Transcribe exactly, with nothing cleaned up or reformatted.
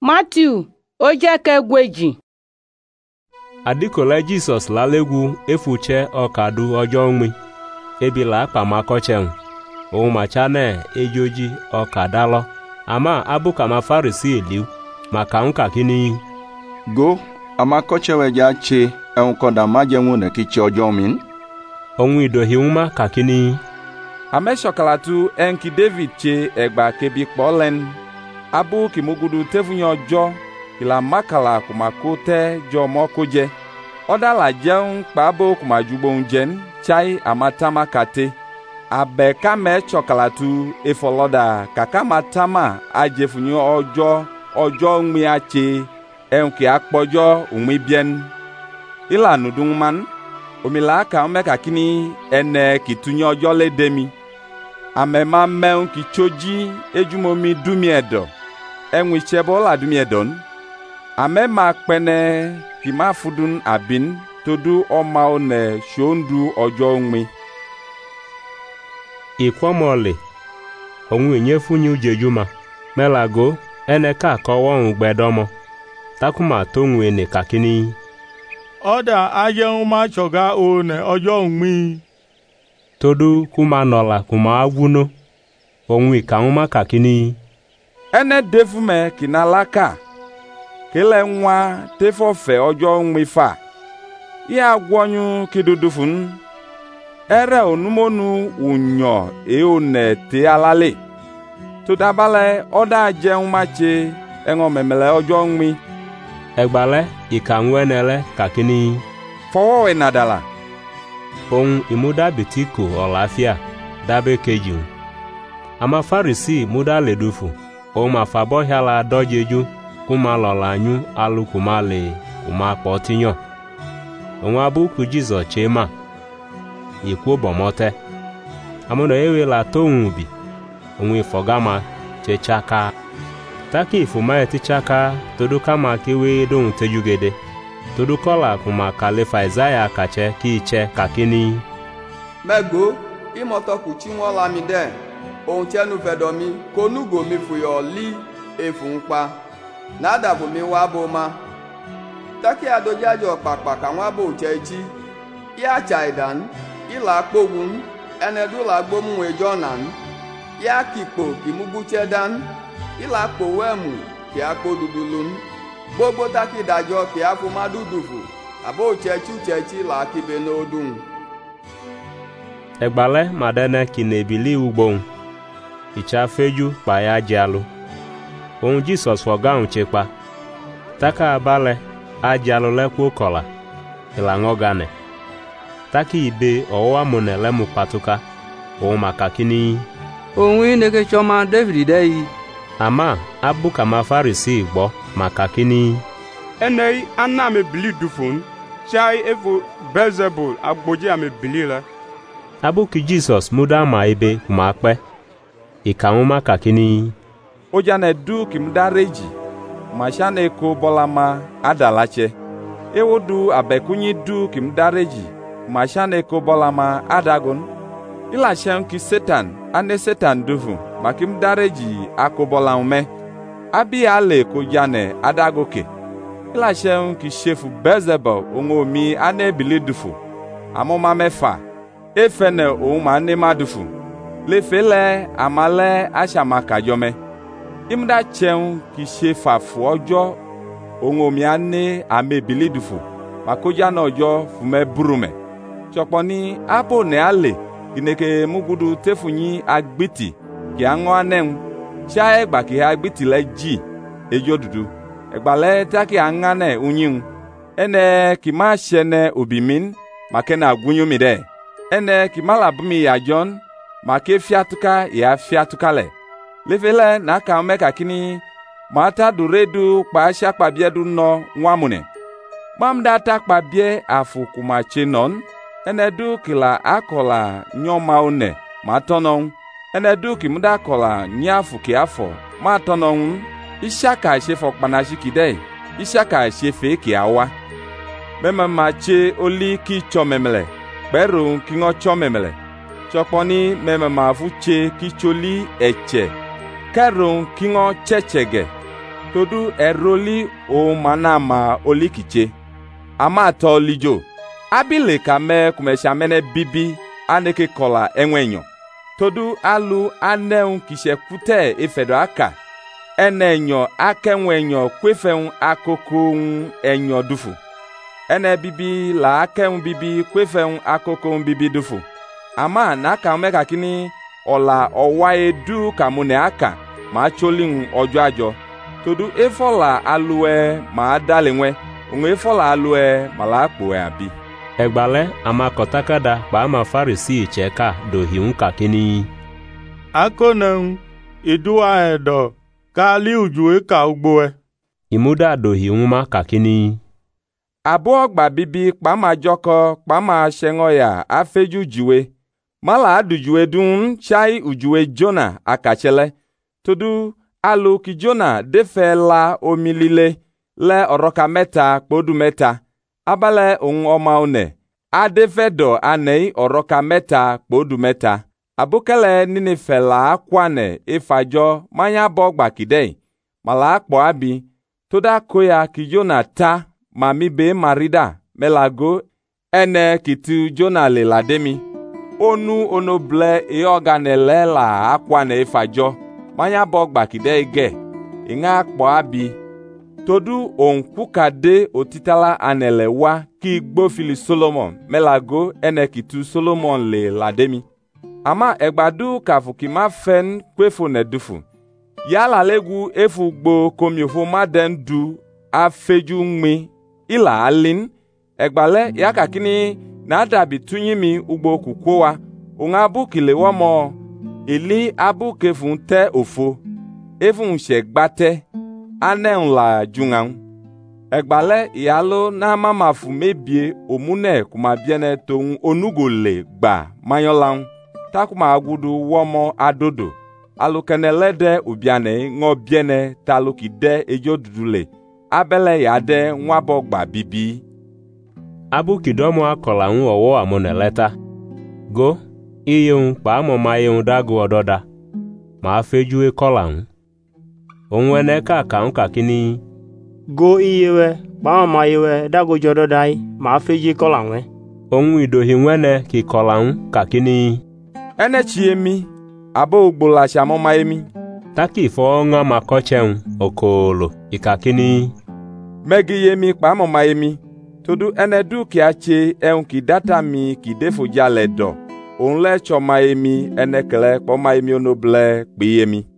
Matthew oje kegweji. Adikola Jesus lalegu efuche okadu ojo nmi ebila akpa makochen o machane ejoji okadalo ama abuka ma Farisi eliu maka nka kini go ama kocheweja che enkoda majenwu ne kichi ojo min onwi dohiuma kakini ame shokalatu enki David che egba kebi polen abu kimugudu tefunyo ojo kila makala kumakote jo mokoje odala jeun pabo kumajubon jen chai amatama kate abe kame chokalatu efoloda kakamatama ajefunyo ojo ojo nmi ache enki akpojo unmi bien ila nudungman omilaka omeka kini ene kitunyo ojo le demi amema meun kichoji ejumomi dumiedo enwi chebo la dumiedon amema kpene kima fudun abin todu omao ne shondu ojo nmi ikwomole onwe nyefunyu jejuma melago eneka kowon gbedomo takuma tonwe ne kakini oda ajeuma choga o ne ojo nmi todu kuma nola kuma agwuno onwe kauma kakini ene defume kinalaka kele nwa tefofe ojo nmifa ya gwonyu kidudufun ere onumonu unyo eone te alale to dabale oda jeun mache engo memele ojo nmi egbale ikanwenele kakini fowo nadala ohun imuda bitiko olafia dabe keju ama Farisi muda ledufu o ma fabo hala dojeju kuma lolanyu alu kuma le kuma potinyo onwa buku Jesus chema ikwo bomote amono ewe la tonbi onwe fogama chechaka taki ifuma etichaka todo kama kewe don tejugede todo kola kuma kalefa Isaiah kache kiche kakini mego imoto kuchi won la mi de ohun tí ẹnu fẹ̀dọ̀ mi kò núgò mi fòyọ̀ lí efun pa nada bo mi wa bo ma taki adojajo papa ka wa bo chechi ya chaidan ila pogun enedu la gbomu ejonan ya kipo kimugu chedan ila powemu ki akodudulun gbogbo taki dajo ki afuma dudufu abo chechu chechi la kibe n'odun egbale madene kinebili ugbon ichafeju pa ya jalu ohun Jesus fogaun chepa taka abale ajalu lekwo kola ilango gane taki ibe owa monele mu patuka ohun makakini ohun ineke choma David dei ama abuka ma Farisi gbo makakini enei anna me bili dufun chai evo Beelzebul agboji ame bilila abuki Jesus muda ma ibe kumakpe ikamuma kakini ojane du kimdareji mashane ko bolama adalache ewodu abekunyi du kimdareji mashane ko bolama adagon ila shen ki Satan ane Satan dufu makimdareji akobolaume abi ale ko jane adagoke ila shen ki shefu Beelzebul ongomi ane bilidufu amoma mefa efene o ma ne madufu le fele amale ashamaka jome imda cheun ki se fafu ojo ongomi ane amebilidufu makoja na ojo fume burume choponi abo ne ale kineke mugudu tefunyi agbiti ki ango anen cha egba ki agbiti le ji ejo dudu egba le taki angane unyin ene ki ma shene obimin makena agunyumi de ene ki malabumi ya John make fiatuka ya fiatuka le lefele na ka meka kini mata duredu pa shakpa biedu no nwamune mamda takpa bie afu kuma chenon enedu kila akola nyoma one matonon enedu kimda kola nyafu ki afo matonon ishaka shefo panashikide ishaka shefe ki awa mema mache oli ki chomemele beru kingo chomemele choponi meme mafuche kicholi eche karon kingo chechege Todo eroli o manama olikiche. Ama to lijo. Abile kame kumeshamene bibi aneke kola enwenyo. Todo alu aneun kishekute ifedo aka. Enenyo akenwenyo kwefeun akokon enyo dufu. Ene bibi la aken bibi kwefeun akokon bibi dufu. Ama naka meka kini ola owae du kamune aka ma cholin ojo ajo. Todo efola alue ma dalenwe. Unwe efola alue malakpo abi. Egbale ama kotakada pa ama Farisi cheka do hiunka kini. Akonan idua edo kali ujue ka ugboe. Imuda do hiunma kakini. Abo gba bibi kpama joko kpama shengoya afeju juwe. Mala adujuwe dun chai ujuwe Jona akachele. Todo alu ki Jona defe la omilile le oroka meta kpodu meta. Abale un oma one. Adefedo anei oroka meta kpodu meta. Abukele nini fela akwane ifajo manya bogba kidei. Mala akpo abi. Toda koya ki Jona ta mami be marida melago ene kitu Jona le lademi. Onu onoble ioganele la akwane ifajo manya bogba kidei ge. Inga akpo abi. Todu onkukade otitala anele wa ki gbofili Solomon melago ene kitu Solomon le lademi. Ama egbadu kafukima fen kwefo nedufu. Yala legu efu gbo komiofo maden du afeju ngmi ila alin. Egbale yaka kini nada bitunyimi ugbo kukwowa. Unga abu kilewa mo ili abu kefun te ofo. Efun shegbate. Ane la jungang. Egbale yalo na mama fu mebie omune kuma biene ton onugole gba mayolang. Takuma agudu womo adodo. Alukenelede ubiane ngo biene talukide ejodudule. Abele yade nwabo gba bibi. Abu kidomo akola un owo amoneleta. Go, iyeun pa amo mayeun dago ododa. Ma afeju e kola un. Onwene ka ka un kakini. Go iyewe, pa ma yewe dago jodo dai, ma feji kola nwe. Onwu idohi nwene ki kola un kakini. Ene chiemi, abo ugbola shamo maemi. Taki fo nga makoche un okolo ikakini. Megi yemi pa mo maemi. Todo ene du ki ache eun ki data mi ki defo jale do. Onle cho maemi ene kele po maemi onoble pe yemi.